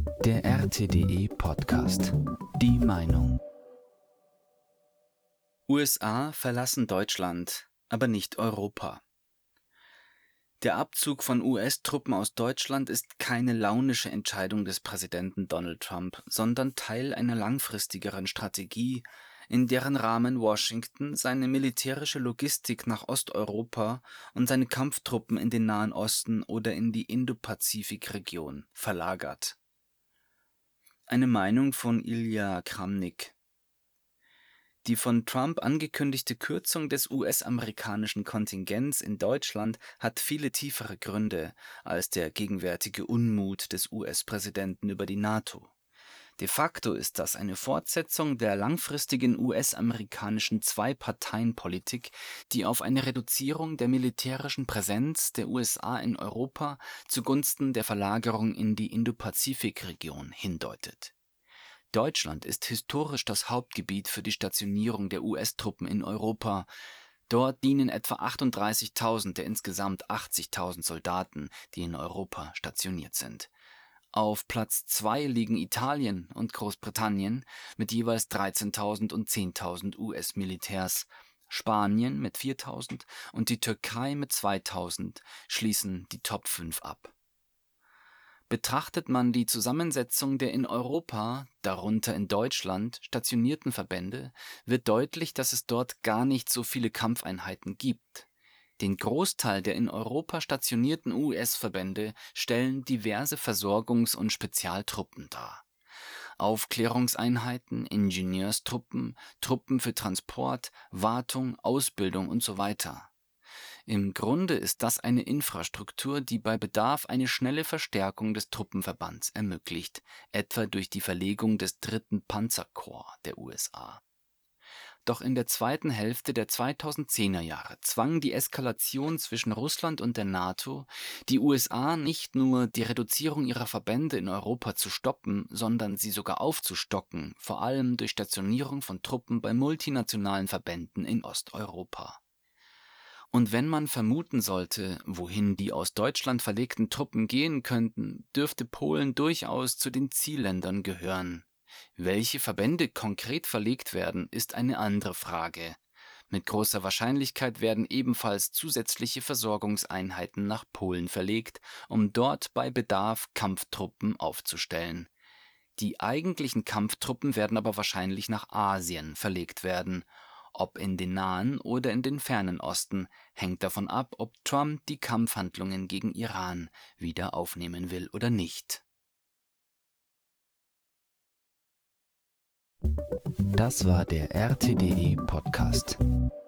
Der RTDE Podcast. Die Meinung. USA verlassen Deutschland, aber nicht Europa. Der Abzug von US-Truppen aus Deutschland ist keine launische Entscheidung des Präsidenten Donald Trump, sondern Teil einer langfristigeren Strategie, in deren Rahmen Washington seine militärische Logistik nach Osteuropa und seine Kampftruppen in den Nahen Osten oder in die Indopazifik-Region verlagert. Eine Meinung von Ilya Kramnik. Die von Trump angekündigte Kürzung des US-amerikanischen Kontingents in Deutschland hat viele tiefere Gründe als der gegenwärtige Unmut des US-Präsidenten über die NATO. De facto ist das eine Fortsetzung der langfristigen US-amerikanischen Zwei-Parteien-Politik, die auf eine Reduzierung der militärischen Präsenz der USA in Europa zugunsten der Verlagerung in die Indopazifik-Region hindeutet. Deutschland ist historisch das Hauptgebiet für die Stationierung der US-Truppen in Europa. Dort dienen etwa 38.000 der insgesamt 80.000 Soldaten, die in Europa stationiert sind. Auf Platz 2 liegen Italien und Großbritannien mit jeweils 13.000 und 10.000 US-Militärs. Spanien mit 4.000 und die Türkei mit 2.000 schließen die Top 5 ab. Betrachtet man die Zusammensetzung der in Europa, darunter in Deutschland, stationierten Verbände, wird deutlich, dass es dort gar nicht so viele Kampfeinheiten gibt. Den Großteil der in Europa stationierten US-Verbände stellen diverse Versorgungs- und Spezialtruppen dar. Aufklärungseinheiten, Ingenieurstruppen, Truppen für Transport, Wartung, Ausbildung und so weiter. Im Grunde ist das eine Infrastruktur, die bei Bedarf eine schnelle Verstärkung des Truppenverbands ermöglicht, etwa durch die Verlegung des 3. Panzerkorps der USA. Doch in der zweiten Hälfte der 2010er Jahre zwang die Eskalation zwischen Russland und der NATO die USA nicht nur die Reduzierung ihrer Verbände in Europa zu stoppen, sondern sie sogar aufzustocken, vor allem durch Stationierung von Truppen bei multinationalen Verbänden in Osteuropa. Und wenn man vermuten sollte, wohin die aus Deutschland verlegten Truppen gehen könnten, dürfte Polen durchaus zu den Zielländern gehören. Welche Verbände konkret verlegt werden, ist eine andere Frage. Mit großer Wahrscheinlichkeit werden ebenfalls zusätzliche Versorgungseinheiten nach Polen verlegt, um dort bei Bedarf Kampftruppen aufzustellen. Die eigentlichen Kampftruppen werden aber wahrscheinlich nach Asien verlegt werden. Ob in den Nahen oder in den Fernen Osten, hängt davon ab, ob Trump die Kampfhandlungen gegen Iran wieder aufnehmen will oder nicht. Das war der RTDE Podcast.